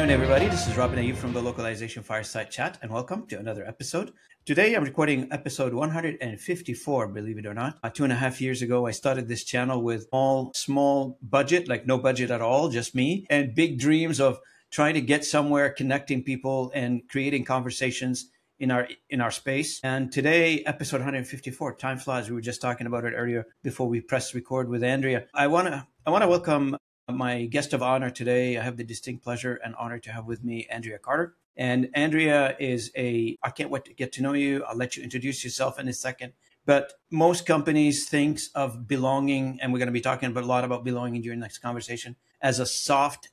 afternoon, everybody. This is Robin Ayub from the Localization Fireside Chat, and welcome to another episode. Today, I'm recording episode 154, believe it or not. 2.5 years ago, I started this channel with small budget, like no budget at all, just me, and big dreams of trying to get somewhere, connecting people, and creating conversations in our space. And today, episode 154, time flies. We were just talking about it earlier before we pressed record with Andrea. I wanna welcome my guest of honor today. I have the distinct pleasure and honor to have with me Andrea Carter. And Andrea I can't wait to get to know you. I'll let you introduce yourself in a second. But most companies think of belonging, and we're going to be talking a lot about belonging during the next conversation, as a soft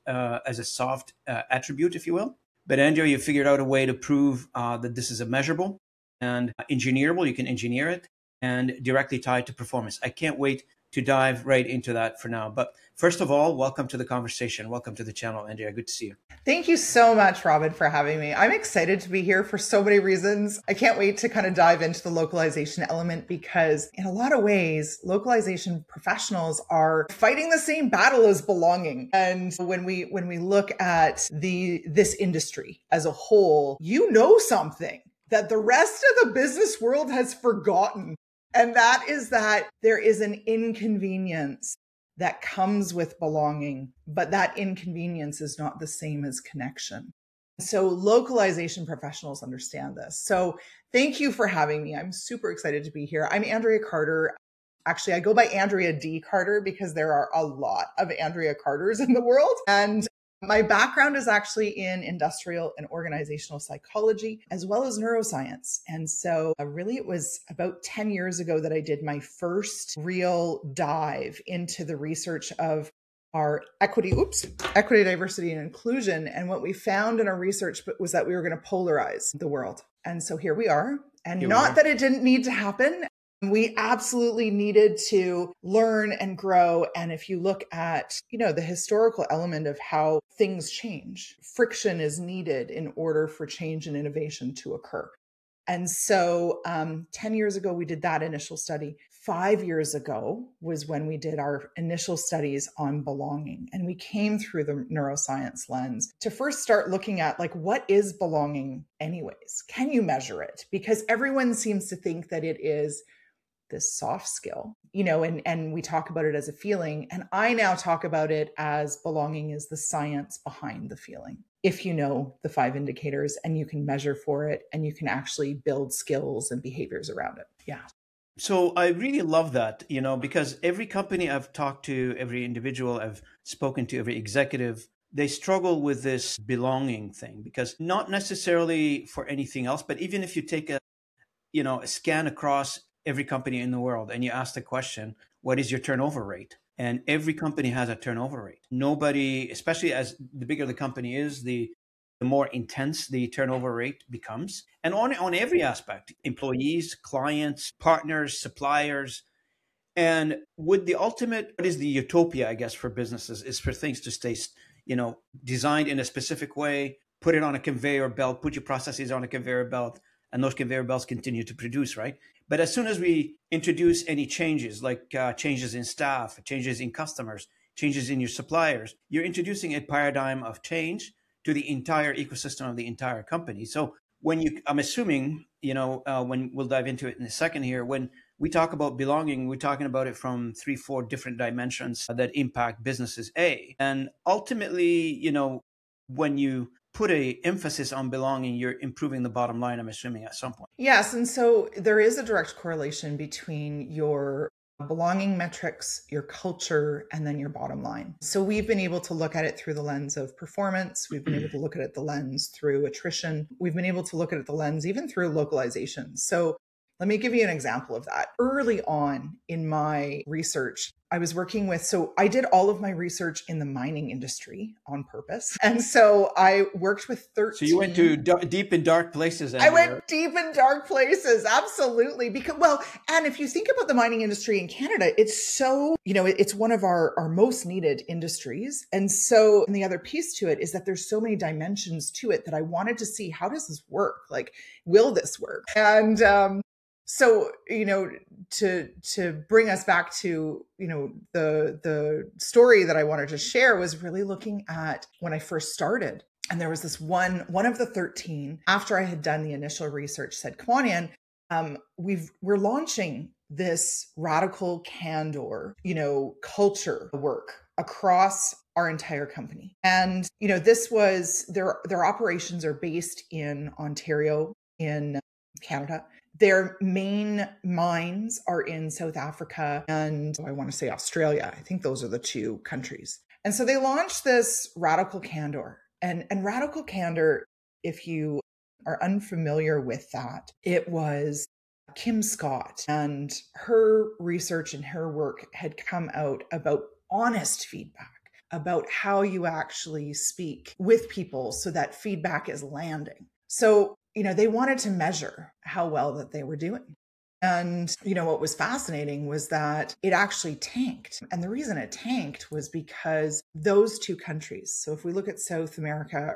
attribute, if you will. But Andrea, you figured out a way to prove that this is a measurable and engineerable. You can engineer it and directly tied to performance. I can't wait to dive right into that for now. But first of all, welcome to the conversation. Welcome to the channel, Andrea. Good to see you. Thank you so much, Robin, for having me. I'm excited to be here for so many reasons. I can't wait to kind of dive into the localization element because in a lot of ways, localization professionals are fighting the same battle as belonging. And when we look at this industry as a whole, you know something that the rest of the business world has forgotten. And that is that there is an inconvenience that comes with belonging, but that inconvenience is not the same as connection. So localization professionals understand this. So thank you for having me. I'm super excited to be here. I'm Andrea Carter. Actually, I go by Andrea D. Carter because there are a lot of Andrea Carters in the world. And my background is actually in industrial and organizational psychology, as well as neuroscience. And so really it was about 10 years ago that I did my first real dive into the research of our equity, diversity, and inclusion. And what we found in our research was that we were going to polarize the world. And so here we are. And not that it didn't need to happen. We absolutely needed to learn and grow. And if you look at, the historical element of how things change, friction is needed in order for change and innovation to occur. And so 10 years ago, we did that initial study. 5 years ago was when we did our initial studies on belonging. And we came through the neuroscience lens to first start looking at what is belonging anyways? Can you measure it? Because everyone seems to think that it is this soft skill, and we talk about it as a feeling. And I now talk about it as belonging is the science behind the feeling. If you know the 5 indicators and you can measure for it and you can actually build skills and behaviors around it. Yeah. So I really love that, because every company I've talked to, every individual I've spoken to, every executive, they struggle with this belonging thing because not necessarily for anything else, but even if you take a scan across every company in the world and you ask the question, what is your turnover rate? And every company has a turnover rate. Nobody, especially as the bigger the company is, the more intense the turnover rate becomes. And on every aspect, employees, clients, partners, suppliers. And what is the utopia, I guess, for businesses is for things to stay, designed in a specific way, put it on a conveyor belt, put your processes on a conveyor belt, and those conveyor belts continue to produce, right? But as soon as we introduce any changes, like changes in staff, changes in customers, changes in your suppliers, you're introducing a paradigm of change to the entire ecosystem of the entire company. So I'm assuming, when we'll dive into it in a second here, when we talk about belonging, we're talking about it from 3-4 different dimensions that impact businesses A. And ultimately, when you put a emphasis on belonging, you're improving the bottom line, I'm assuming, at some point. Yes. And so there is a direct correlation between your belonging metrics, your culture, and then your bottom line. So we've been able to look at it through the lens of performance. We've been able to look at it the lens through attrition. We've been able to look at it the lens even through localization. So let me give you an example of that. Early on in my research, I was working so I did all of my research in the mining industry on purpose. And so I worked with 13. So you went to deep in dark places. I went deep in dark places. Absolutely. And if you think about the mining industry in Canada, it's so, it's one of our most needed industries. And the other piece to it is that there's so many dimensions to it that I wanted to see, how does this work? Will this work? And, so, to bring us back to, the story that I wanted to share was really looking at when I first started. And there was this one of the 13, after I had done the initial research, said, come on in. We're launching this radical candor, culture work across our entire company. And, this was their operations are based in Ontario, in Canada. Their main mines are in South Africa and I want to say Australia. I think those are the two countries. And so they launched this radical candor. And radical candor, if you are unfamiliar with that, it was Kim Scott, and her research and her work had come out about honest feedback, about how you actually speak with people so that feedback is landing. So, they wanted to measure how well that they were doing. And, what was fascinating was that it actually tanked. And the reason it tanked was because those two countries, so if we look at South America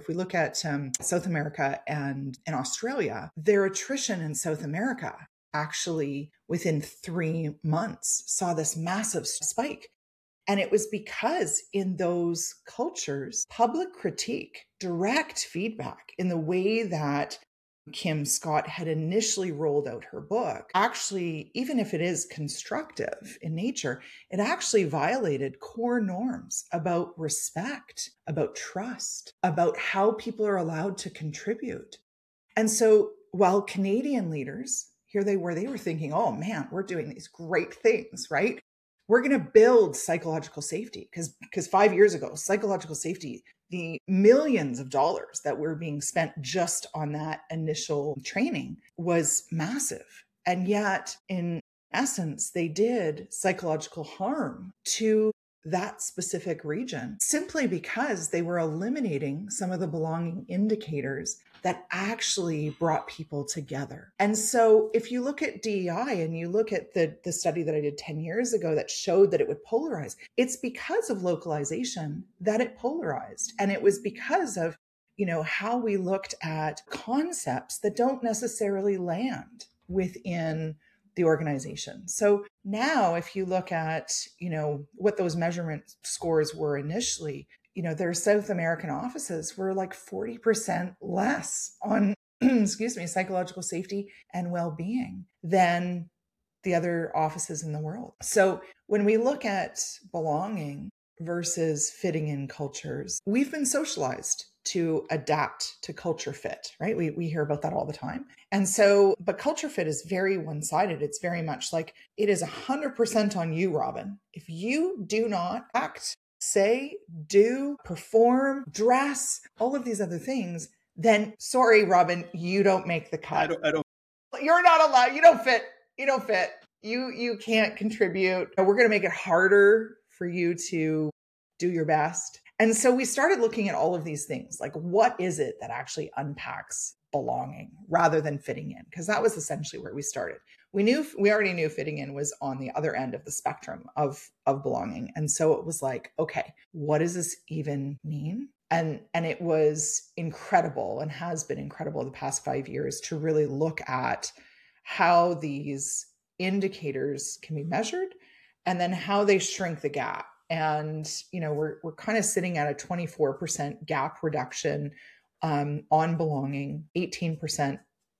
and Australia, their attrition in South America actually within 3 months saw this massive spike. And it was because in those cultures, public critique, direct feedback in the way that Kim Scott had initially rolled out her book, actually, even if it is constructive in nature, it actually violated core norms about respect, about trust, about how people are allowed to contribute. And so while Canadian leaders, here they were thinking, oh man, we're doing these great things, right? We're going to build psychological safety because 5 years ago, psychological safety, the millions of dollars that were being spent just on that initial training was massive. And yet, in essence, they did psychological harm to that specific region simply because they were eliminating some of the belonging indicators that actually brought people together. And so if you look at DEI and you look at the study that I did 10 years ago that showed that it would polarize, it's because of localization that it polarized. And it was because of, how we looked at concepts that don't necessarily land within the organization. So now if you look at, what those measurement scores were initially, their South American offices were like 40% less on, psychological safety and well-being than the other offices in the world. So when we look at belonging versus fitting in cultures, we've been socialized to adapt to culture fit, right? We hear about that all the time. And so, but culture fit is very one-sided. It's very much like it is 100% on you, Robin. If you do not act, say, do, perform, dress, all of these other things, then sorry, Robin, you don't make the cut. I don't. You're not allowed. You don't fit. You can't contribute. We're going to make it harder for you to do your best. And so we started looking at all of these things, like what is it that actually unpacks belonging rather than fitting in? Because that was essentially where we started. We already knew fitting in was on the other end of the spectrum of belonging. And so it was like, okay, what does this even mean? And it was incredible and has been incredible the past 5 years to really look at how these indicators can be measured and then how they shrink the gap. And, we're kind of sitting at a 24% gap reduction on belonging, 18%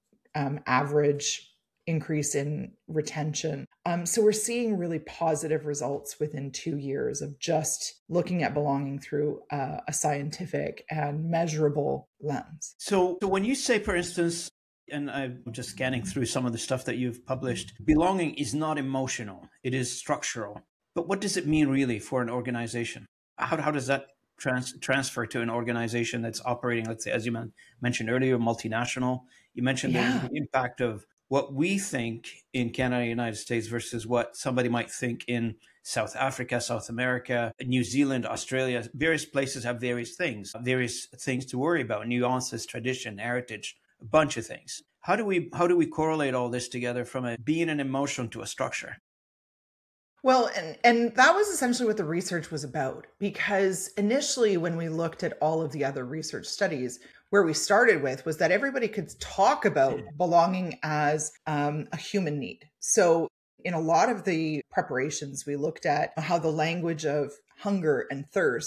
average increase in retention. So we're seeing really positive results within 2 years of just looking at belonging through a scientific and measurable lens. So when you say, for instance, and I'm just scanning through some of the stuff that you've published, belonging is not emotional, it is structural. But what does it mean really for an organization? How does that transfer to an organization that's operating, let's say, as you mentioned earlier, multinational? You mentioned the impact of what we think in Canada and the United States versus what somebody might think in South Africa, South America, New Zealand, Australia. Various places have various things to worry about, nuances, tradition, heritage, a bunch of things. How do we correlate all this together from being an emotion to a structure? Well, and that was essentially what the research was about, because initially when we looked at all of the other research studies, where we started with was that everybody could talk about belonging as a human need. So in a lot of the preparations, we looked at how the language of hunger and thirst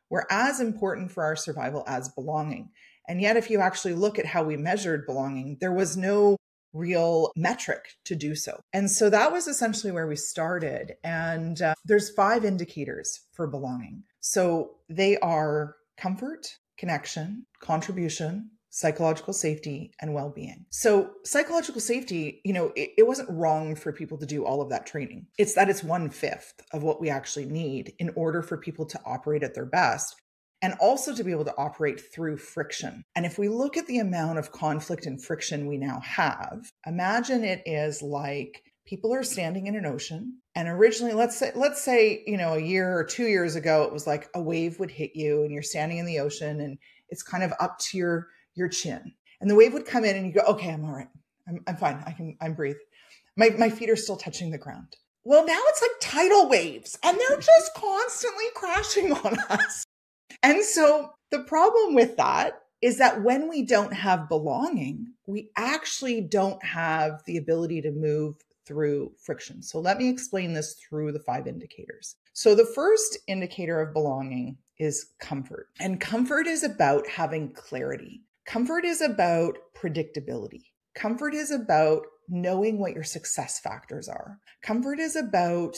were as important for our survival as belonging. And yet, if you actually look at how we measured belonging, there was no real metric to do so. And so that was essentially where we started. And there's 5 indicators for belonging. So they are comfort, connection, contribution, psychological safety, and well-being. So psychological safety, it wasn't wrong for people to do all of that training. It's that it's 1/5 of what we actually need in order for people to operate at their best, and also to be able to operate through friction. And if we look at the amount of conflict and friction we now have, imagine it is like people are standing in an ocean. And originally, let's say, a year or 2 years ago, it was like a wave would hit you and you're standing in the ocean and it's kind of up to your chin. And the wave would come in and you go, okay, I'm all right. I'm fine. I'm breathe. My feet are still touching the ground. Well, now it's like tidal waves and they're just constantly crashing on us. And so the problem with that is that when we don't have belonging, we actually don't have the ability to move through friction. So let me explain this through the 5 indicators. So the first indicator of belonging is comfort. And comfort is about having clarity. Comfort is about predictability. Comfort is about knowing what your success factors are. Comfort is about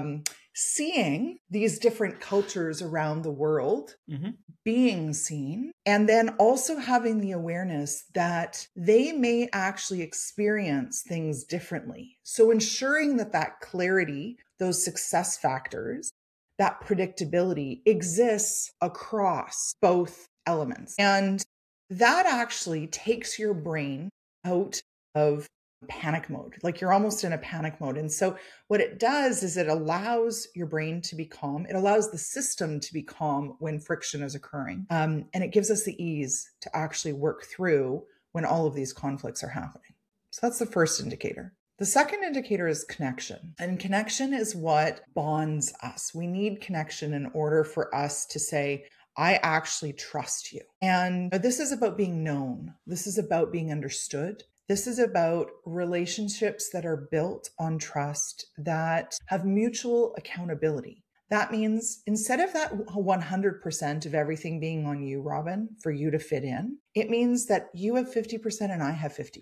seeing these different cultures around the world, being seen, and then also having the awareness that they may actually experience things differently. So ensuring that clarity, those success factors, that predictability exists across both elements. And that actually takes your brain out of panic mode. Like you're almost in a panic mode. And so what it does is it allows your brain to be calm. It allows the system to be calm when friction is occurring. And it gives us the ease to actually work through when all of these conflicts are happening. So that's the first indicator. The second indicator is connection. And connection is what bonds us. We need connection in order for us to say, I actually trust you. And this is about being known. This is about being understood. This is about relationships that are built on trust, that have mutual accountability. That means instead of that 100% of everything being on you, Robin, for you to fit in, it means that you have 50% and I have 50%.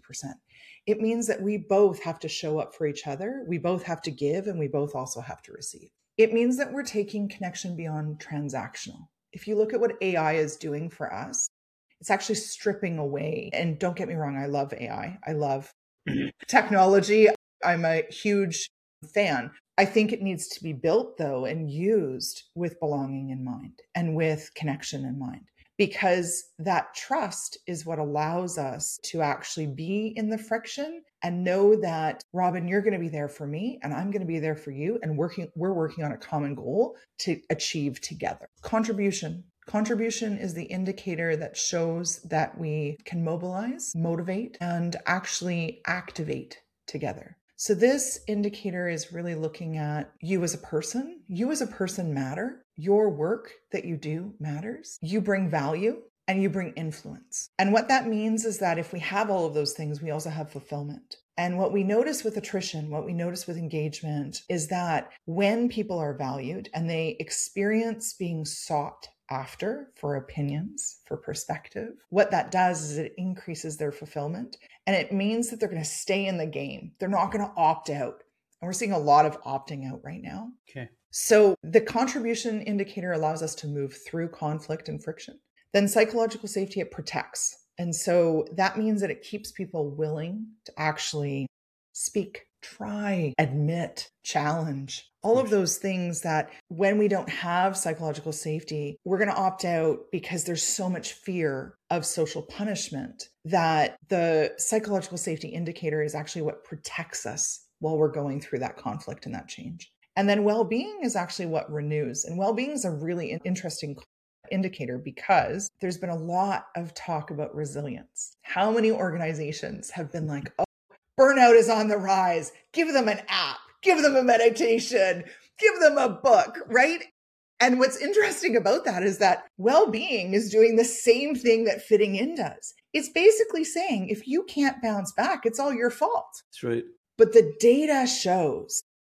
It means that we both have to show up for each other. We both have to give and we both also have to receive. It means that we're taking connection beyond transactional. If you look at what AI is doing for us, it's actually stripping away. And don't get me wrong, I love AI. I love technology. I'm a huge fan. I think it needs to be built, though, and used with belonging in mind and with connection in mind, because that trust is what allows us to actually be in the friction and know that, Robin, you're going to be there for me and I'm going to be there for you. And we're working on a common goal to achieve together. Contribution. Contribution is the indicator that shows that we can mobilize, motivate, and actually activate together. So this indicator is really looking at you as a person. You as a person matter. Your work that you do matters. You bring value and you bring influence. And what that means is that if we have all of those things, we also have fulfillment. And what we notice with attrition, what we notice with engagement is that when people are valued and they experience being sought after for opinions, for perspective, what that does is it increases their fulfillment. And it means that they're going to stay in the game. They're not going to opt out. And we're seeing a lot of opting out right now. Okay. So the contribution indicator allows us to move through conflict and friction. Then psychological safety, it protects. And so that means that it keeps people willing to actually speak, try, admit, challenge, all of those things that when we don't have psychological safety, we're going to opt out because there's so much fear of social punishment that the psychological safety indicator is actually what protects us while we're going through that conflict and that change. And then well-being is actually what renews. And well-being is a really interesting indicator because there's been a lot of talk about resilience. How many organizations have been like, oh, burnout is on the rise. Give them an app, give them a meditation, give them a book, right? And what's interesting about that is that well-being is doing the same thing that fitting in does. It's basically saying, if you can't bounce back, it's all your fault. That's right. But the data shows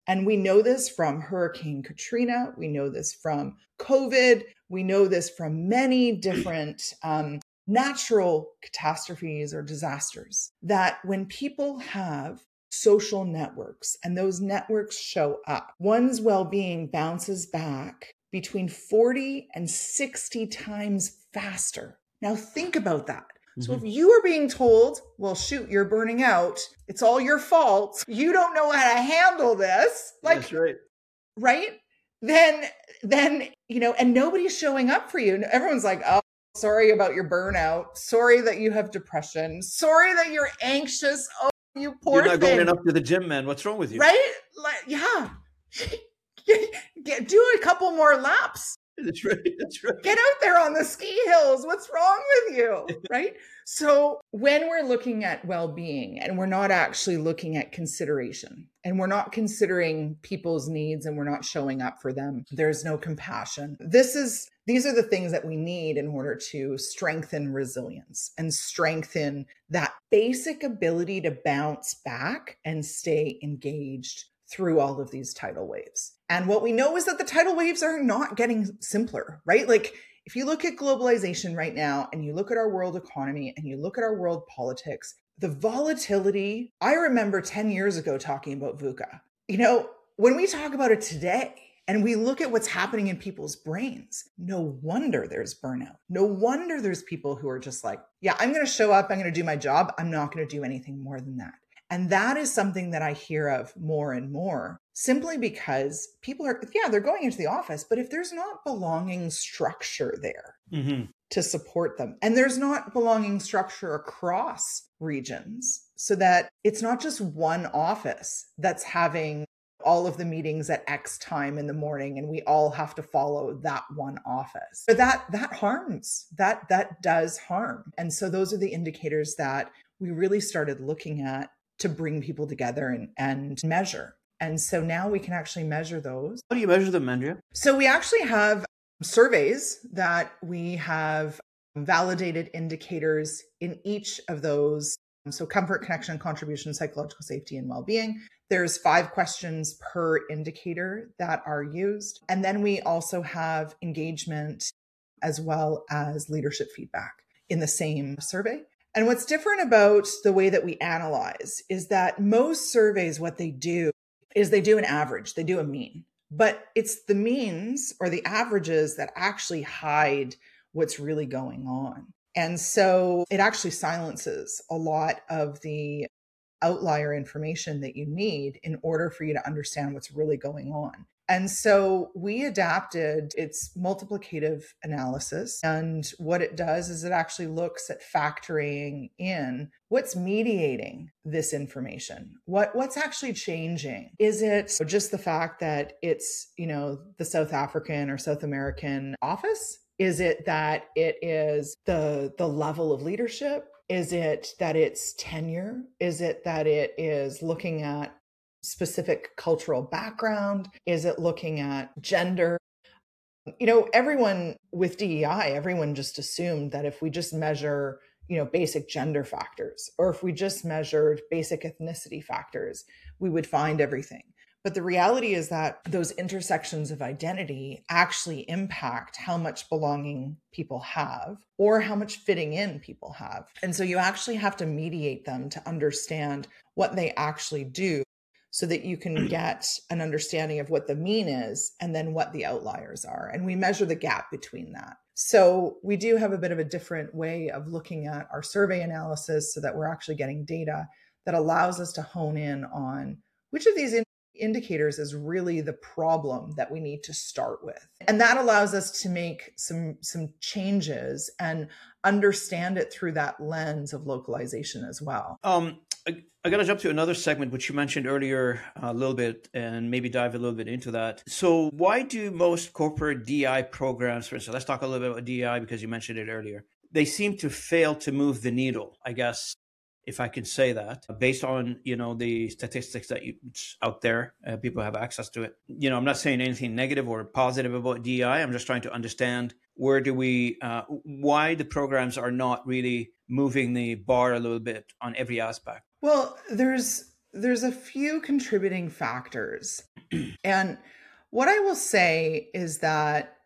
And we know this from Hurricane Katrina. We know this from COVID. We know this from many different natural catastrophes or disasters, that when people have social networks and those networks show up, one's well-being bounces back between 40 and 60 times faster. Now think about that. So if you are being told, well, shoot, you're burning out, it's all your fault, you don't know how to handle this, like, that's right. Right? Then, and nobody's showing up for you. Everyone's like, oh, sorry about your burnout. Sorry that you have depression. Sorry that you're anxious. Oh, you poor thing. You're not going enough to the gym, man. What's wrong with you? Right? Like, yeah. Do a couple more laps. That's right. That's right. Get out there on the ski hills. What's wrong with you? Right? So when we're looking at well-being and we're not actually looking at consideration and we're not considering people's needs and we're not showing up for them, there's no compassion. These are the things that we need in order to strengthen resilience and strengthen that basic ability to bounce back and stay engaged through all of these tidal waves. And what we know is that the tidal waves are not getting simpler, right? Like if you look at globalization right now and you look at our world economy and you look at our world politics, the volatility, I remember 10 years ago talking about VUCA. When we talk about it today and we look at what's happening in people's brains, no wonder there's burnout. No wonder there's people who are just like, yeah, I'm going to show up, I'm going to do my job. I'm not going to do anything more than that. And that is something that I hear of more and more, simply because people are, they're going into the office, but if there's not belonging structure there to support them, and there's not belonging structure across regions, so that it's not just one office that's having all of the meetings at X time in the morning and we all have to follow that one office. But that harms, that does harm. And so those are the indicators that we really started looking at to bring people together and measure. And so now we can actually measure those. How do you measure them, Andrea? So we actually have surveys that we have validated indicators in each of those. So comfort, connection, contribution, psychological safety, and well-being. There's 5 questions per indicator that are used. And then we also have engagement as well as leadership feedback in the same survey. And what's different about the way that we analyze is that most surveys, what they do is they do an average, they do a mean, but it's the means or the averages that actually hide what's really going on. And so it actually silences a lot of the outlier information that you need in order for you to understand what's really going on. And so we adapted its multiplicative analysis. And what it does is it actually looks at factoring in what's mediating this information. What's actually changing? Is it just the fact that it's, the South African or South American office? Is it that it is the level of leadership? Is it that it's tenure? Is it that it is looking at specific cultural background? Is it looking at gender? Everyone with DEI, everyone just assumed that if we just measure, basic gender factors, or if we just measured basic ethnicity factors, we would find everything. But the reality is that those intersections of identity actually impact how much belonging people have or how much fitting in people have. And so you actually have to mediate them to understand what they actually do, so that you can get an understanding of what the mean is and then what the outliers are. And we measure the gap between that. So we do have a bit of a different way of looking at our survey analysis so that we're actually getting data that allows us to hone in on which of these indicators is really the problem that we need to start with. And that allows us to make some changes and understand it through that lens of localization as well. I got to jump to another segment, which you mentioned earlier a little bit, and maybe dive a little bit into that. So why do most corporate DEI programs, for instance, let's talk a little bit about DEI because you mentioned it earlier, they seem to fail to move the needle, I guess, if I can say that, based on, the statistics that it's out there, people have access to it. I'm not saying anything negative or positive about DEI. I'm just trying to understand why the programs are not really moving the bar a little bit on every aspect. Well, there's there's a few contributing factors. And what I will say is that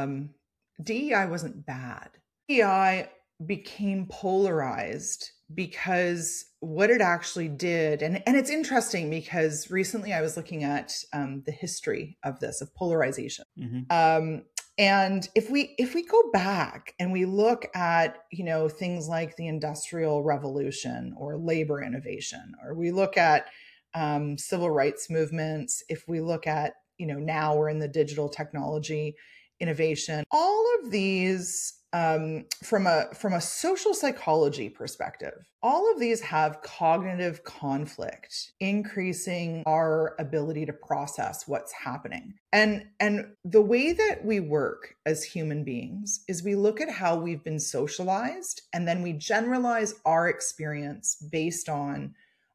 DEI wasn't bad. DEI became polarized because what it actually did, and it's interesting because recently I was looking at the history of this, of polarization. And if we go back and we look at, things like the Industrial Revolution or labor innovation, or we look at civil rights movements, if we look at, now we're in the digital technology innovation, all of these from a social psychology perspective, all of these have cognitive conflict, increasing our ability to process what's happening. And the way that we work as human beings is we look at how we've been socialized, and then we generalize our experience based on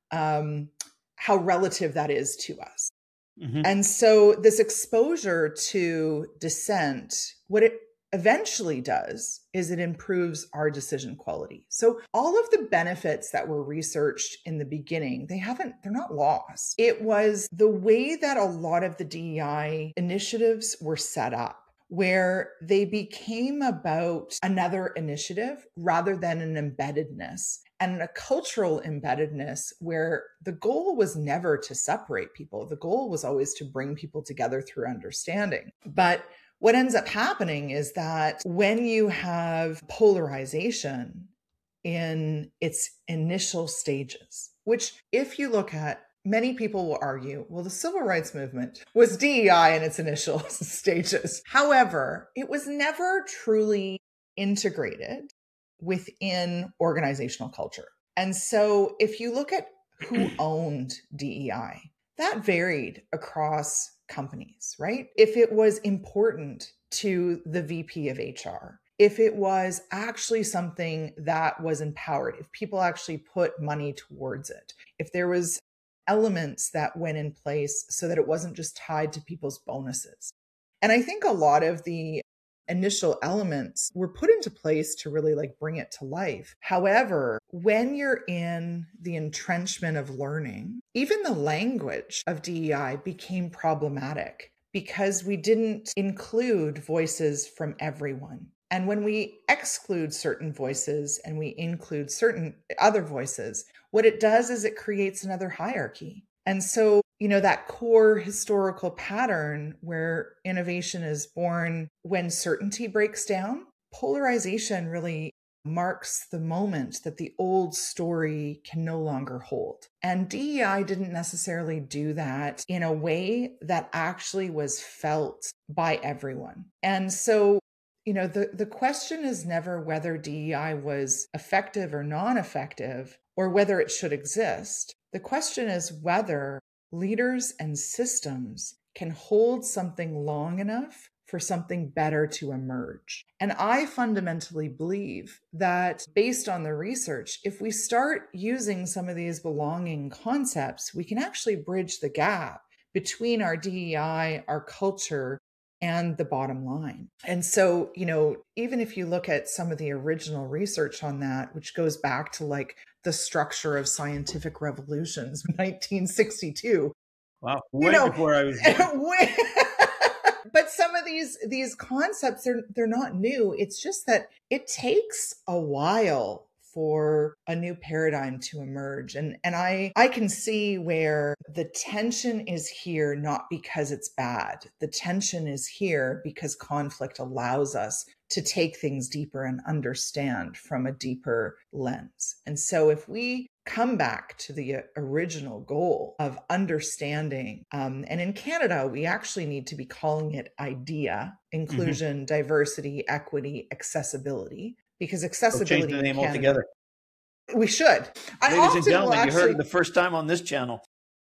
how relative that is to us. And so this exposure to dissent, what it eventually does is it improves our decision quality. So all of the benefits that were researched in the beginning, they're not lost. It was the way that a lot of the DEI initiatives were set up, where they became about another initiative rather than an embeddedness, and a cultural embeddedness where the goal was never to separate people. The goal was always to bring people together through understanding. But what ends up happening is that when you have polarization in its initial stages, which if you look at, many people will argue, well, the civil rights movement was DEI in its initial stages. However, it was never truly integrated within organizational culture. And so if you look at who owned DEI, that varied across companies, right? If it was important to the VP of HR, if it was actually something that was empowered, if people actually put money towards it, if there was elements that went in place so that it wasn't just tied to people's bonuses. And I think a lot of the initial elements were put into place to really bring it to life. However, when you're in the entrenchment of learning, even the language of DEI became problematic because we didn't include voices from everyone. And when we exclude certain voices and we include certain other voices, what it does is it creates another hierarchy. And so, that core historical pattern where innovation is born when certainty breaks down, polarization really marks the moment that the old story can no longer hold. And DEI didn't necessarily do that in a way that actually was felt by everyone. And so, the question is never whether DEI was effective or non-effective or whether it should exist. The question is whether leaders and systems can hold something long enough for something better to emerge. And I fundamentally believe that based on the research, if we start using some of these belonging concepts, we can actually bridge the gap between our DEI, our culture, and the bottom line. And so, even if you look at some of the original research on that, which goes back to the structure of scientific revolutions, 1962. Wow, way before I was born. But some of these concepts, they're not new. It's just that it takes a while for a new paradigm to emerge. And I can see where the tension is here, not because it's bad. The tension is here because conflict allows us to take things deeper and understand from a deeper lens. And so if we come back to the original goal of understanding, and in Canada, we actually need to be calling it IDEA, inclusion, diversity, equity, accessibility, because accessibility change the name altogether. We should. Ladies and gentlemen, you heard it the first time on this channel.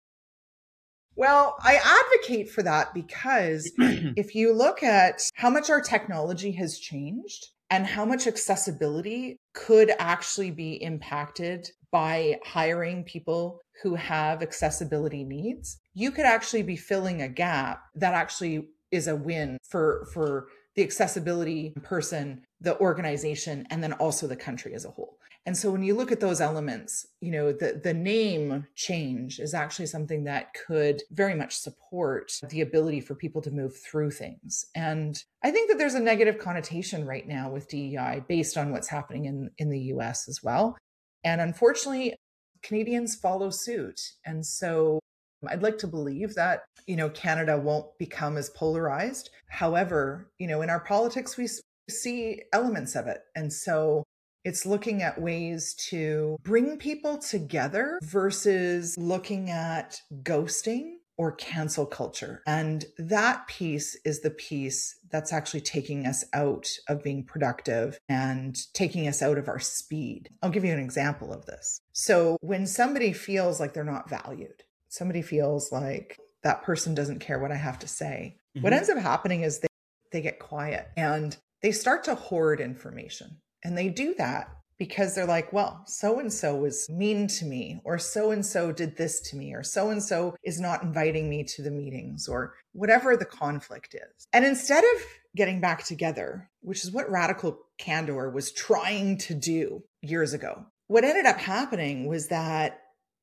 Well, I advocate for that because if you look at how much our technology has changed and how much accessibility could actually be impacted by hiring people who have accessibility needs, you could actually be filling a gap that actually is a win for the accessibility person, the organization, and then also the country as a whole. And so when you look at those elements, the name change is actually something that could very much support the ability for people to move through things. And I think that there's a negative connotation right now with DEI based on what's happening in the US as well. And unfortunately, Canadians follow suit. And so I'd like to believe that, Canada won't become as polarized. However, in our politics, we see elements of it. And so it's looking at ways to bring people together versus looking at ghosting or cancel culture. And that piece is the piece that's actually taking us out of being productive and taking us out of our speed. I'll give you an example of this. So when somebody feels like they're not valued, somebody feels like that person doesn't care what I have to say, what ends up happening is they get quiet and they start to hoard information. And they do that because they're like, well, so-and-so was mean to me, or so-and-so did this to me, or so-and-so is not inviting me to the meetings, or whatever the conflict is. And instead of getting back together, which is what Radical Candor was trying to do years ago, what ended up happening was that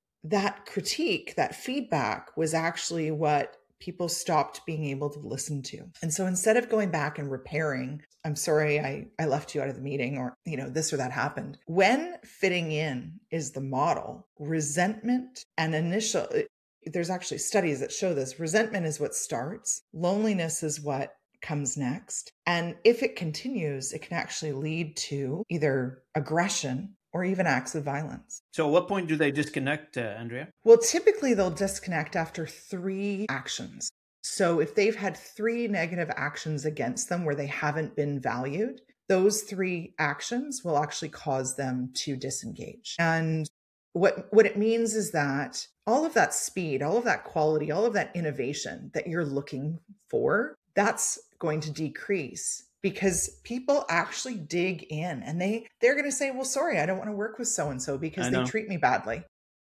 critique, that feedback was actually what people stopped being able to listen to. And so instead of going back and repairing, I'm sorry, I left you out of the meeting, or, this or that happened. When fitting in is the model, resentment and there's actually studies that show this. Resentment is what starts. Loneliness is what comes next. And if it continues, it can actually lead to either aggression or even acts of violence. So at what point do they disconnect, Andrea? Well, typically they'll disconnect after 3 actions. So if they've had 3 negative actions against them where they haven't been valued, those 3 actions will actually cause them to disengage. And what it means is that all of that speed, all of that quality, all of that innovation that you're looking for, that's going to decrease, because people actually dig in and they're going to say, well, sorry, I don't want to work with so-and-so because they treat me badly.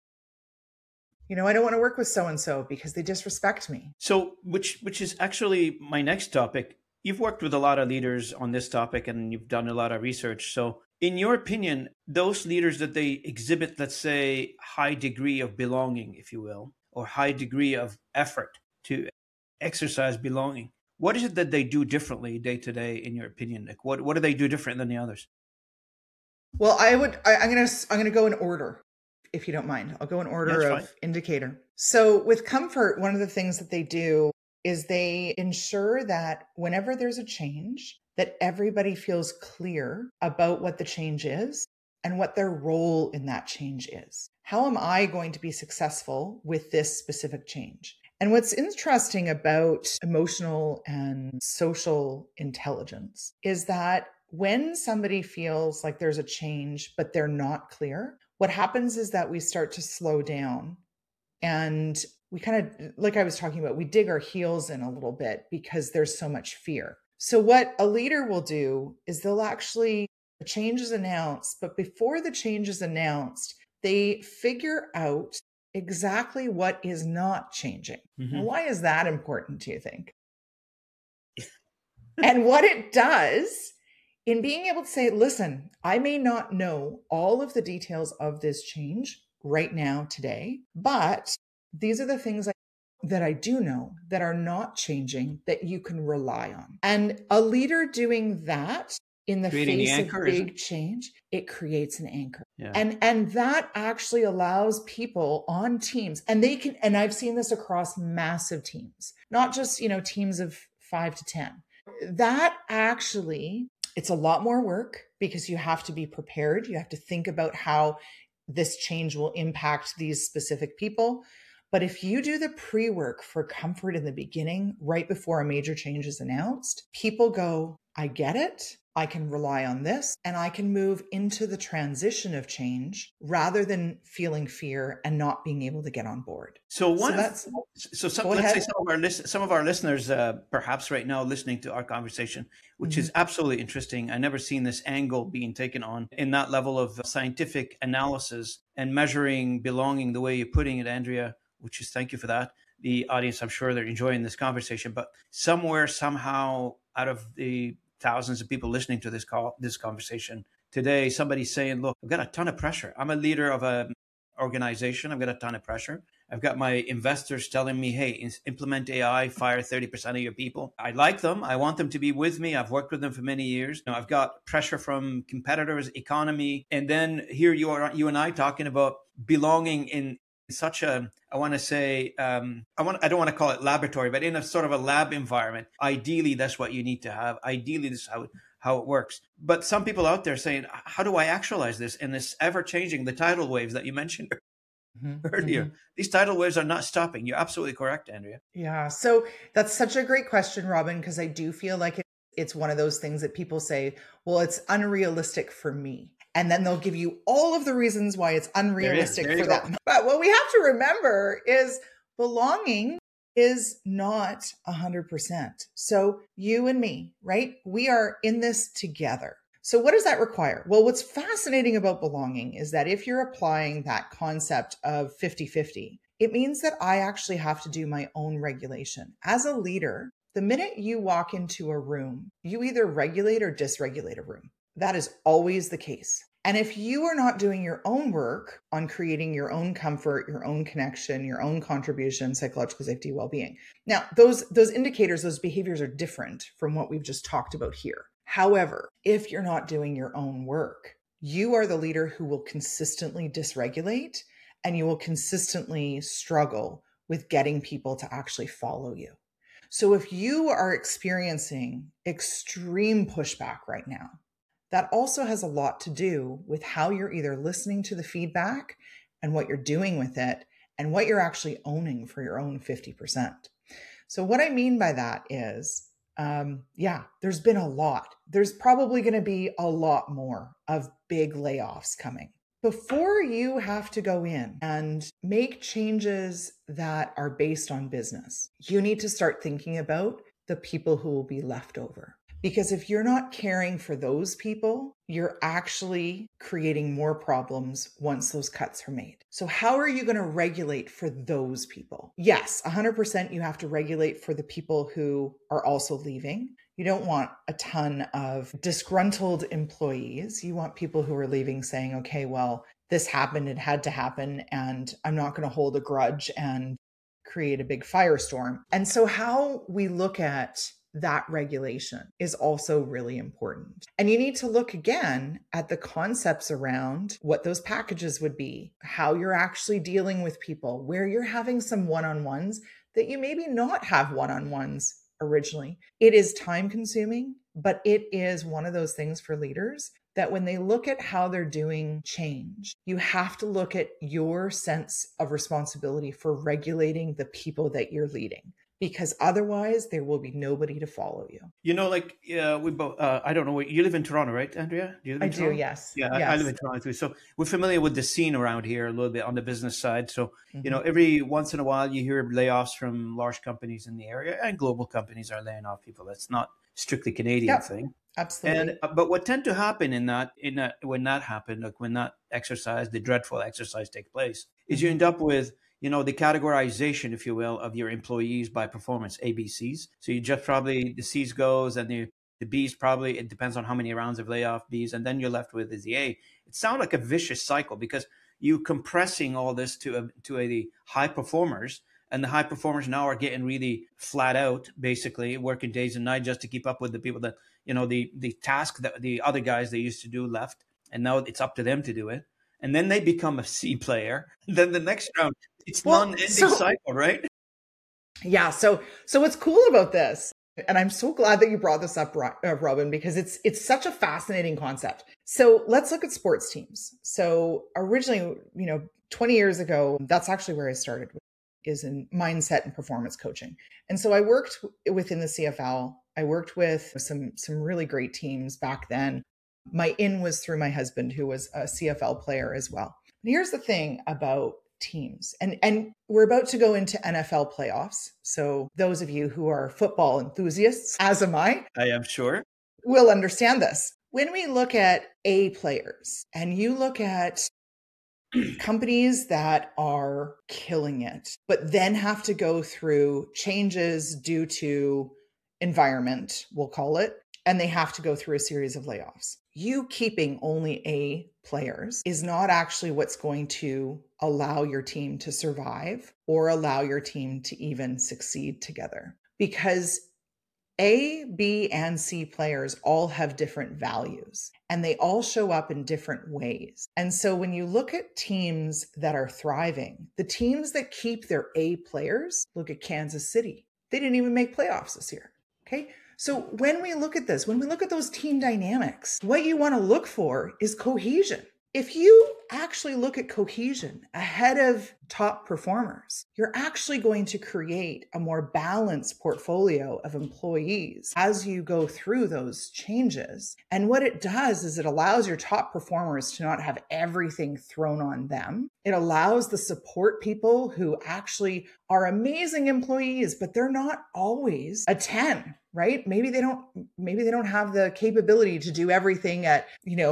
I don't want to work with so-and-so because they disrespect me. So, which is actually my next topic. You've worked with a lot of leaders on this topic and you've done a lot of research. So in your opinion, those leaders that they exhibit, let's say, high degree of belonging, if you will, or high degree of effort to exercise belonging, what is it that they do differently day to day, in your opinion? Like what do they do different than the others? Well, I'm going to go in order, if you don't mind. I'll go in order of indicator. So with Comfort, one of the things that they do is they ensure that whenever there's a change, that everybody feels clear about what the change is and what their role in that change is. How am I going to be successful with this specific change? And what's interesting about emotional and social intelligence is that when somebody feels like there's a change, but they're not clear, what happens is that we start to slow down and we kind of, like I was talking about, we dig our heels in a little bit because there's so much fear. So what a leader will do is the change is announced, but before the change is announced, they figure out exactly what is not changing. Mm-hmm. Now, why is that important, do you think? And what it does in being able to say, listen, I may not know all of the details of this change right now today, but these are the things that I do know that are not changing that you can rely on. And a leader doing that in the face of big change, it creates an anchor. Yeah. And that actually allows people on teams, and they can, and I've seen this across massive teams, not just, teams of 5 to 10. That actually, it's a lot more work because you have to be prepared. You have to think about how this change will impact these specific people. But if you do the pre-work for Comfort in the beginning, right before a major change is announced, people go, I get it. I can rely on this, and I can move into the transition of change rather than feeling fear and not being able to get on board. Let's say some of our listeners, perhaps right now listening to our conversation, which is absolutely interesting. I never seen this angle being taken on in that level of scientific analysis and measuring belonging the way you're putting it, Andrea, which is, thank you for that. The audience, I'm sure they're enjoying this conversation, but somewhere, somehow, out of the thousands of people listening to this conversation, today somebody's saying, look, I've got a ton of pressure. I'm a leader of an organization. I've got a ton of pressure. I've got my investors telling me, hey, implement AI, fire 30% of your people. I like them. I want them to be with me. I've worked with them for many years. Now, I've got pressure from competitors, economy. And then here you are, you and I talking about belonging in such a, I want to say, I don't want to call it laboratory, but in a sort of a lab environment. Ideally, that's what you need to have. Ideally, this is how it works. But some people out there saying, how do I actualize this in this ever changing, the tidal waves that you mentioned earlier? Mm-hmm. These tidal waves are not stopping. You're absolutely correct, Andrea. Yeah. So that's such a great question, Robin, because I do feel like it's one of those things that people say, well, it's unrealistic for me. And then they'll give you all of the reasons why it's unrealistic for them. But what we have to remember is belonging is not 100%. So you and me, right? We are in this together. So what does that require? Well, what's fascinating about belonging is that if you're applying that concept of 50-50, it means that I actually have to do my own regulation. As a leader, the minute you walk into a room, you either regulate or dysregulate a room. That is always the case. And if you are not doing your own work on creating your own comfort, your own connection, your own contribution, psychological safety, well-being. Now, those indicators, those behaviors are different from what we've just talked about here. However, if you're not doing your own work, you are the leader who will consistently dysregulate and you will consistently struggle with getting people to actually follow you. So if you are experiencing extreme pushback right now, that also has a lot to do with how you're either listening to the feedback and what you're doing with it and what you're actually owning for your own 50%. So what I mean by that is, there's been a lot. There's probably going to be a lot more of big layoffs coming. Before you have to go in and make changes that are based on business, you need to start thinking about the people who will be left over. Because if you're not caring for those people, you're actually creating more problems once those cuts are made. So how are you going to regulate for those people? Yes, 100% you have to regulate for the people who are also leaving. You don't want a ton of disgruntled employees. You want people who are leaving saying, okay, well, this happened, it had to happen, and I'm not going to hold a grudge and create a big firestorm. And so how we look at that regulation is also really important. And you need to look again at the concepts around what those packages would be, how you're actually dealing with people, where you're having some one-on-ones that you maybe not have one-on-ones originally. It is time consuming, but it is one of those things for leaders that when they look at how they're doing change, you have to look at your sense of responsibility for regulating the people that you're leading. Because otherwise, there will be nobody to follow you. You know, like we both. I don't know. You live in Toronto, right, Andrea? Do you live in Toronto? Do. Yes. Yeah, yes. I live in Toronto too. So we're familiar with the scene around here a little bit on the business side. So you know, every once in a while, you hear layoffs from large companies in the area, and global companies are laying off people. That's not strictly Canadian thing. Absolutely. But what tend to happen in that when that happened, like when that exercise, the dreadful exercise, takes place, is you end up with, you know, the categorization, if you will, of your employees by performance, ABCs. So you just probably, the C's goes and the B's probably, it depends on how many rounds of layoff B's, and then you're left with is the A. It sounds like a vicious cycle because you compressing all this to the high performers, and the high performers now are getting really flat out, basically working days and nights just to keep up with the people that, you know, the task that the other guys they used to do left, and now it's up to them to do it. And then they become a C player. Then the next round, it's non-ending cycle, right? Yeah. So what's cool about this, and I'm so glad that you brought this up, Robin, because it's such a fascinating concept. So let's look at sports teams. So originally, 20 years ago, that's actually where I started, is in mindset and performance coaching. And so I worked within the CFL. I worked with some really great teams back then. My in was through my husband, who was a CFL player as well. And here's the thing about teams, and we're about to go into NFL playoffs. So those of you who are football enthusiasts, as am I am sure, will understand this. When we look at A players and you look at companies that are killing it, but then have to go through changes due to environment, we'll call it, and they have to go through a series of layoffs. you keeping only A players is not actually what's going to allow your team to survive or allow your team to even succeed together. Because A, B, and C players all have different values and they all show up in different ways. And so when you look at teams that are thriving, the teams that keep their A players, look at Kansas City. They didn't even make playoffs this year. Okay. So when we look at this, when we look at those team dynamics, what you want to look for is cohesion. If you actually look at cohesion ahead of top performers, you're actually going to create a more balanced portfolio of employees as you go through those changes. And what it does is it allows your top performers to not have everything thrown on them. It allows the support people who actually are amazing employees, but they're not always a 10, right? Maybe they don't have the capability to do everything at,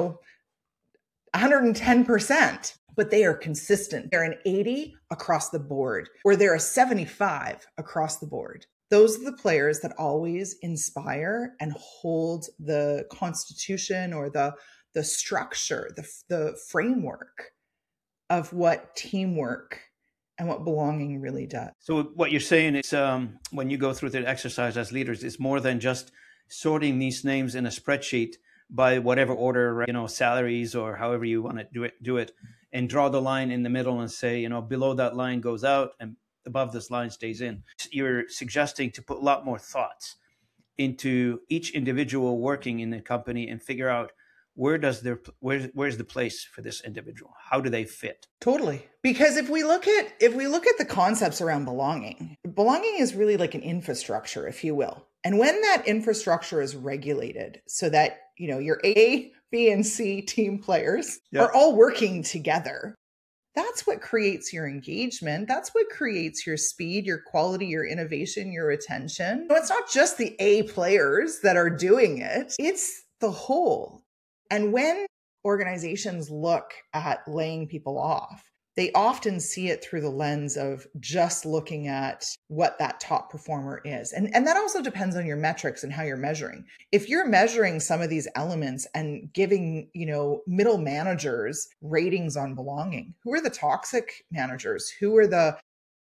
110%, but they are consistent. They're an 80 across the board, or they're a 75 across the board. Those are the players that always inspire and hold the constitution or the structure, the framework of what teamwork and what belonging really does. So what you're saying is when you go through the exercise as leaders, it's more than just sorting these names in a spreadsheet by whatever order, salaries or however you want to do it, and draw the line in the middle and say, below that line goes out and above this line stays in. You're suggesting to put a lot more thoughts into each individual working in the company and figure out where's the place for this individual? How do they fit? Totally. Because if we look at the concepts around belonging is really like an infrastructure, if you will. And when that infrastructure is regulated so that, your A, B, and C team players are all working together, that's what creates your engagement. That's what creates your speed, your quality, your innovation, your attention. It's not just the A players that are doing it. It's the whole. And when organizations look at laying people off, they often see it through the lens of just looking at what that top performer is. And that also depends on your metrics and how you're measuring. If you're measuring some of these elements and giving, middle managers ratings on belonging, who are the toxic managers? Who are the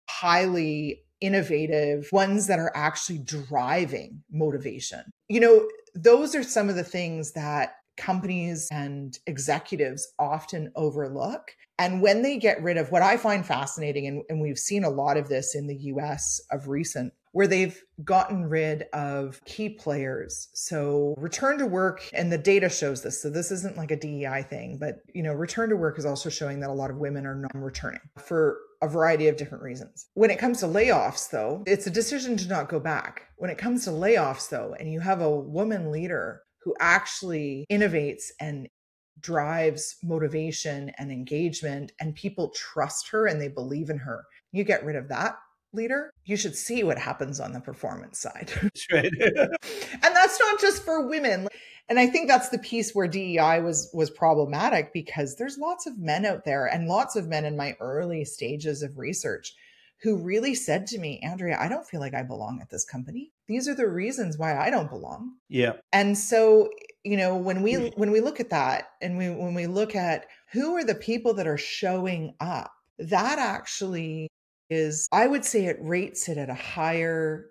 highly innovative ones that are actually driving motivation? Those are some of the things that companies and executives often overlook. And when they get rid of what I find fascinating, and we've seen a lot of this in the US of recent, where they've gotten rid of key players. So return to work, and the data shows this. So this isn't like a DEI thing, but return to work is also showing that a lot of women are non-returning for a variety of different reasons. When it comes to layoffs, though, it's a decision to not go back. When it comes to layoffs, though, and you have a woman leader who actually innovates and drives motivation and engagement, and people trust her and they believe in her, you get rid of that leader, you should see what happens on the performance side. That's right. And that's not just for women. And I think that's the piece where DEI was problematic, because there's lots of men out there, and lots of men in my early stages of research, who really said to me, Andrea, I don't feel like I belong at this company. These are the reasons why I don't belong. Yeah. And so, when we look at that, and when we look at who are the people that are showing up, that actually is, I would say it rates it at a higher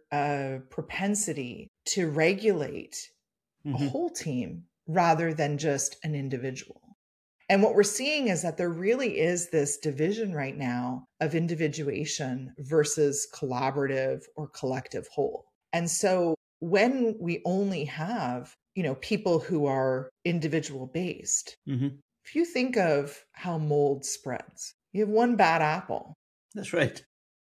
propensity to regulate a whole team rather than just an individual. And what we're seeing is that there really is this division right now of individuation versus collaborative or collective whole. And so when we only have, people who are individual based, if you think of how mold spreads, you have one bad apple. That's right.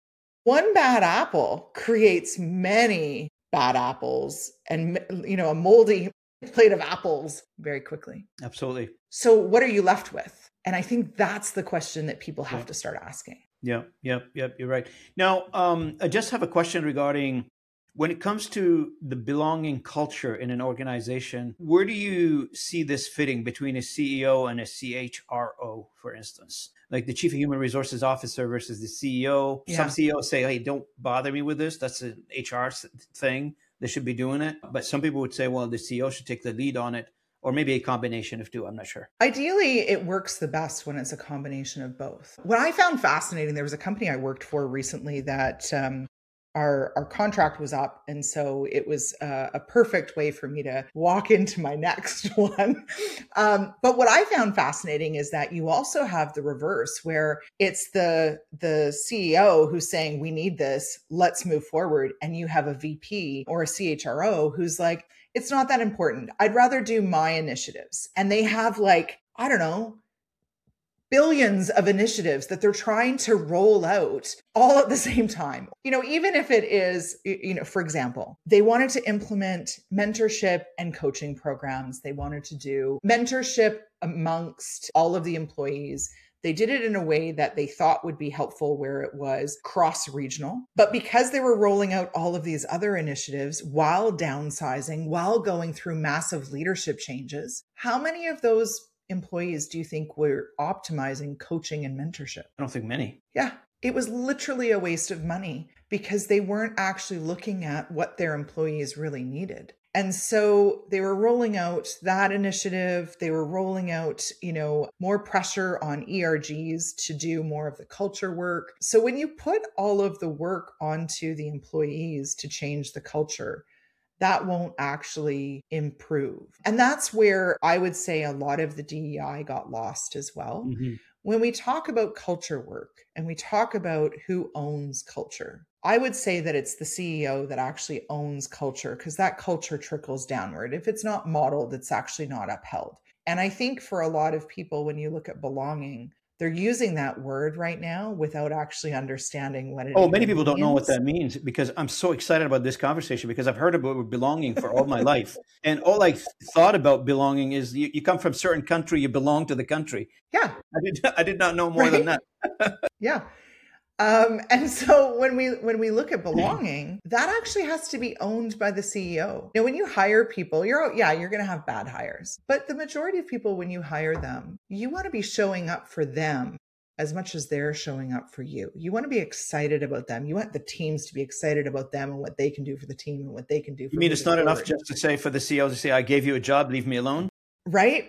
One bad apple creates many bad apples and, a moldy plate of apples very quickly. Absolutely. So what are you left with? And I think that's the question that people have to start asking. Yeah. You're right. Now, I just have a question regarding when it comes to the belonging culture in an organization. Where do you see this fitting between a CEO and a CHRO, for instance? Like the Chief Human Resources Officer versus the CEO. Yeah. Some CEOs say, hey, don't bother me with this. That's an HR thing. They should be doing it. But some people would say, well, the CEO should take the lead on it, or maybe a combination of two. I'm not sure. Ideally, it works the best when it's a combination of both. What I found fascinating, there was a company I worked for recently that our contract was up. And so it was a perfect way for me to walk into my next one. But what I found fascinating is that you also have the reverse, where it's the CEO who's saying, we need this, let's move forward. And you have a VP or a CHRO who's like, it's not that important. I'd rather do my initiatives. And they have like, I don't know, billions of initiatives that they're trying to roll out all at the same time. Even if it is, for example, they wanted to implement mentorship and coaching programs. They wanted to do mentorship amongst all of the employees. They did it in a way that they thought would be helpful, where it was cross-regional. But because they were rolling out all of these other initiatives while downsizing, while going through massive leadership changes, how many of those employees do you think were optimizing coaching and mentorship? I don't think many. Yeah. It was literally a waste of money because they weren't actually looking at what their employees really needed. And so they were rolling out that initiative. They were rolling out, more pressure on ERGs to do more of the culture work. So when you put all of the work onto the employees to change the culture, that won't actually improve. And that's where I would say a lot of the DEI got lost as well. Mm-hmm. When we talk about culture work and we talk about who owns culture, I would say that it's the CEO that actually owns culture, because that culture trickles downward. If it's not modeled, it's actually not upheld. And I think for a lot of people, when you look at belonging, they're using that word right now without actually understanding what it is. Oh, many people don't know what that means, because I'm so excited about this conversation, because I've heard about belonging for all my life. And all I thought about belonging is you come from a certain country, you belong to the country. Yeah. I did not know more than that. Yeah. And so when we look at belonging, that actually has to be owned by the CEO. Now, when you hire people, you're going to have bad hires, but the majority of people, when you hire them, you want to be showing up for them as much as they're showing up for you. You want to be excited about them. You want the teams to be excited about them and what they can do for the team and what they can do for you. Mean it's not enough just to say for the CEO to say, I gave you a job, leave me alone? Right?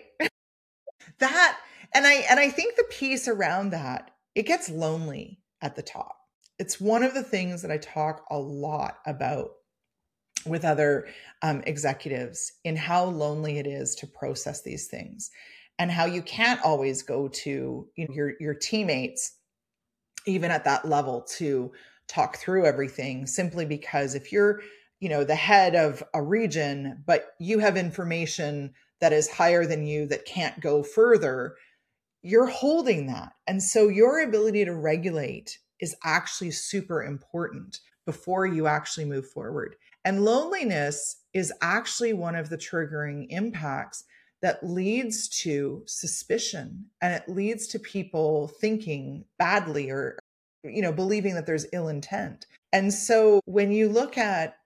That, and I think the piece around that, it gets lonely at the top. It's one of the things that I talk a lot about with other executives, in how lonely it is to process these things, and how you can't always go to your teammates, even at that level, to talk through everything, simply because if you're the head of a region, but you have information that is higher than you that can't go further, you're holding that. And so your ability to regulate is actually super important before you actually move forward. And loneliness is actually one of the triggering impacts that leads to suspicion, and it leads to people thinking badly, or believing that there's ill intent. And so when you look at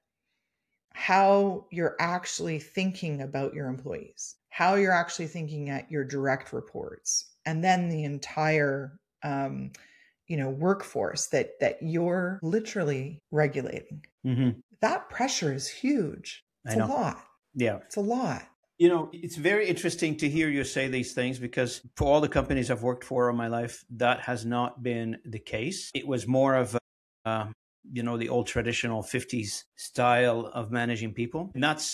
how you're actually thinking about your employees, how you're actually thinking at your direct reports, and then the entire workforce that you're literally regulating, that pressure is huge. It's a lot. Yeah. It's a lot. It's very interesting to hear you say these things, because for all the companies I've worked for in my life, that has not been the case. It was more of the old traditional 50s style of managing people. And that's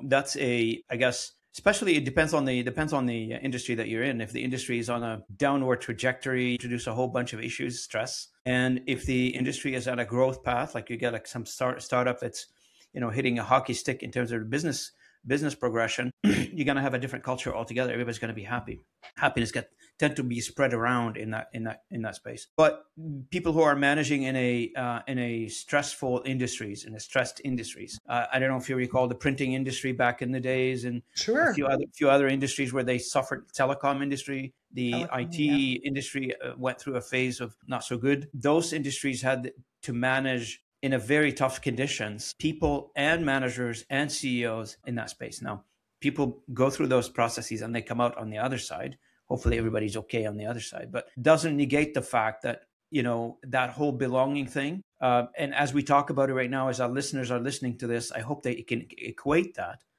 I guess, especially it depends on the industry that you're in. If the industry is on a downward trajectory, introduce a whole bunch of issues, stress. And if the industry is on a growth path, like you get some startup that's, hitting a hockey stick in terms of business progression, you're going to have a different culture altogether. Everybody's going to be happy. Happiness tend to be spread around in that space. But people who are managing in a stressful industries, in a stressed industries, I don't know if you recall the printing industry back in the days, and sure, a few other industries where they suffered. Telecom industry, the IT industry went through a phase of not so good. Those industries had to manage in a very tough conditions, people and managers and CEOs in that space. Now, people go through those processes and they come out on the other side. Hopefully everybody's okay on the other side, but doesn't negate the fact that, that whole belonging thing. And as we talk about it right now, as our listeners are listening to this, I hope they can equate that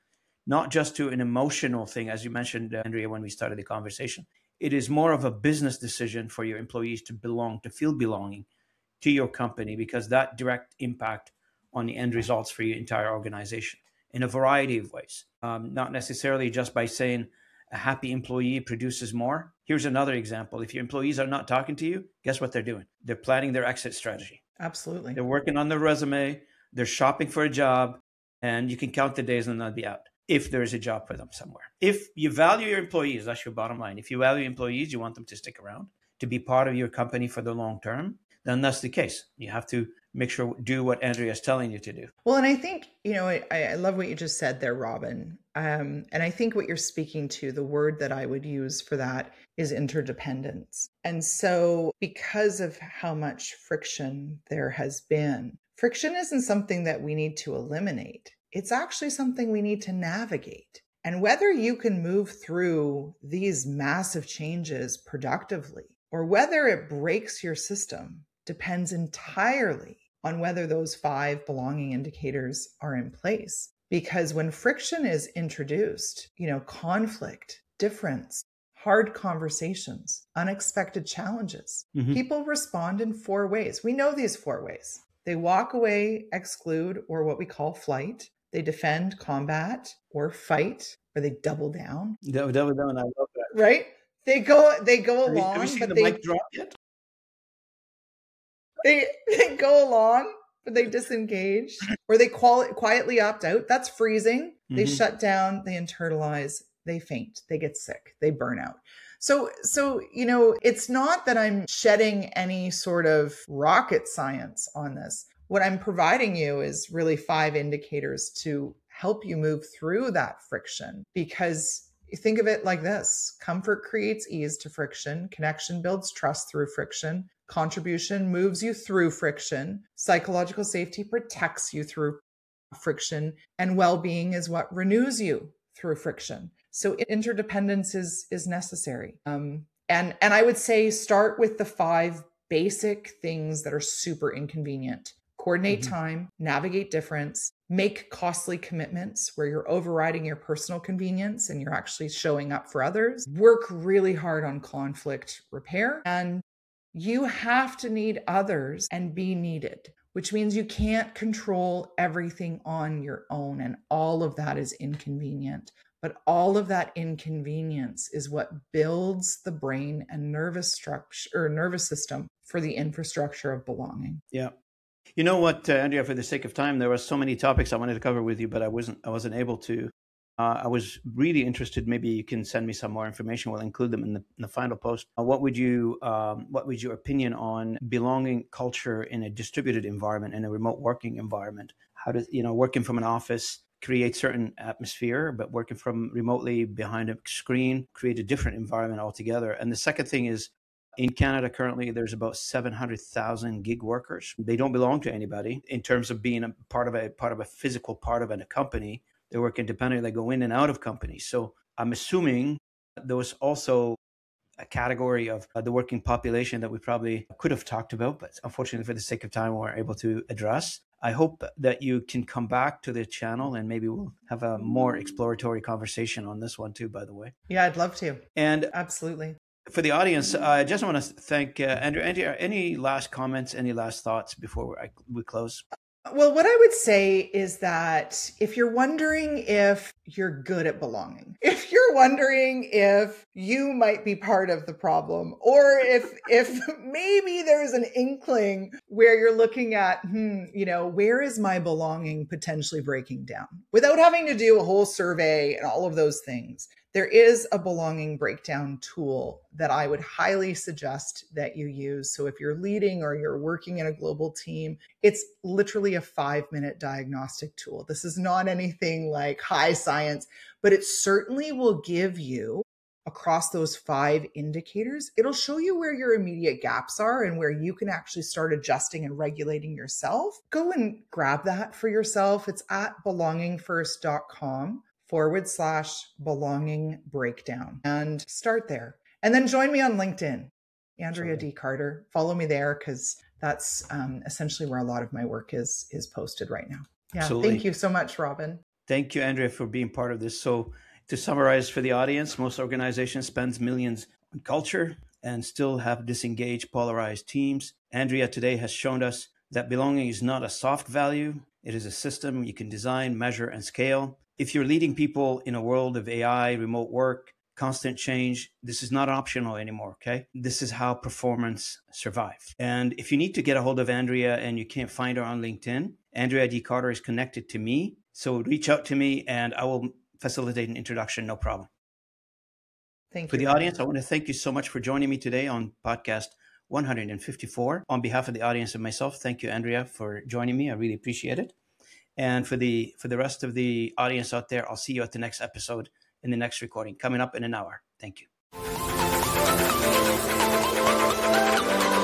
not just to an emotional thing, as you mentioned, Andrea, when we started the conversation. It is more of a business decision for your employees to belong, to feel belonging to your company, because that direct impact on the end results for your entire organization in a variety of ways. Not necessarily just by saying a happy employee produces more. Here's another example. If your employees are not talking to you, guess what they're doing? They're planning their exit strategy. Absolutely. They're working on their resume. They're shopping for a job, and you can count the days and they'll be out if there is a job for them somewhere. If you value your employees, that's your bottom line. If you value employees, you want them to stick around, to be part of your company for the long term, then that's the case. You have to make sure, do what Andrea is telling you to do. Well, and I think, I love what you just said there, Robin. And I think what you're speaking to, the word that I would use for that is interdependence. And so because of how much friction there has been, friction isn't something that we need to eliminate. It's actually something we need to navigate. And whether you can move through these massive changes productively or whether it breaks your system depends entirely on whether those 5 belonging indicators are in place. Because when friction is introduced, conflict, difference, hard conversations, unexpected challenges, people respond in 4 ways. We know these 4 ways. They walk away, exclude, or what we call flight. They defend, combat, or fight, or they double down. Double down, I love that. Right? They go along. Have you seen but the mic drop yet? They go along, but they disengage, or they quietly opt out. That's freezing. They shut down, they internalize, they faint, they get sick, they burn out. So, it's not that I'm shedding any sort of rocket science on this. What I'm providing you is really 5 indicators to help you move through that friction, because you think of it like this: comfort creates ease to friction. Connection builds trust through friction. Contribution moves you through friction. Psychological safety protects you through friction. And well-being is what renews you through friction. So interdependence is necessary. And I would say start with the 5 basic things that are super inconvenient. Coordinate time, navigate difference, make costly commitments where you're overriding your personal convenience and you're actually showing up for others. Work really hard on conflict repair. And you have to need others and be needed, which means you can't control everything on your own. And all of that is inconvenient. But all of that inconvenience is what builds the brain and nervous structure or nervous system for the infrastructure of belonging. Yeah. You know what, Andrea, for the sake of time, there were so many topics I wanted to cover with you, but I wasn't able to. I was really interested. Maybe you can send me some more information. We'll include them in the final post. What was your opinion on belonging culture in a distributed environment, in a remote working environment? How does, working from an office create certain atmosphere, but working from remotely behind a screen create a different environment altogether? And the second thing is, in Canada, currently, there's about 700,000 gig workers. They don't belong to anybody in terms of being a part of a physical part of a company. They work independently. They go in and out of companies. So I'm assuming there was also a category of the working population that we probably could have talked about, but unfortunately, for the sake of time, we weren't able to address. I hope that you can come back to the channel and maybe we'll have a more exploratory conversation on this one too, by the way. Yeah, I'd love to. And absolutely. For the audience, I just want to thank Andrea. Andrea, any last comments, any last thoughts before we close? Well, what I would say is that if you're wondering if you're good at belonging, if you're wondering if you might be part of the problem, or if maybe there's an inkling where you're looking at, where is my belonging potentially breaking down? Without having to do a whole survey and all of those things, there is a belonging breakdown tool that I would highly suggest that you use. So if you're leading or you're working in a global team, it's literally a 5-minute diagnostic tool. This is not anything like high science, but it certainly will give you, across those 5 indicators, it'll show you where your immediate gaps are and where you can actually start adjusting and regulating yourself. Go and grab that for yourself. It's at belongingfirst.com/belonging breakdown and start there. And then join me on LinkedIn, Andrea D. Carter. Follow me there because that's essentially where a lot of my work is posted right now. Yeah. Absolutely. Thank you so much, Robin. Thank you, Andrea, for being part of this. So, to summarize for the audience, most organizations spend millions on culture and still have disengaged, polarized teams. Andrea today has shown us that belonging is not a soft value. It is a system you can design, measure, and scale. If you're leading people in a world of AI, remote work, constant change, this is not optional anymore, okay? This is how performance survives. And if you need to get a hold of Andrea and you can't find her on LinkedIn, Andrea D. Carter is connected to me. So reach out to me and I will facilitate an introduction, no problem. Thank you. For the audience, I want to thank you so much for joining me today on podcast 154. On behalf of the audience and myself, thank you, Andrea, for joining me. I really appreciate it. And for the rest of the audience out there, I'll see you at the next episode in the next recording coming up in an hour. Thank you.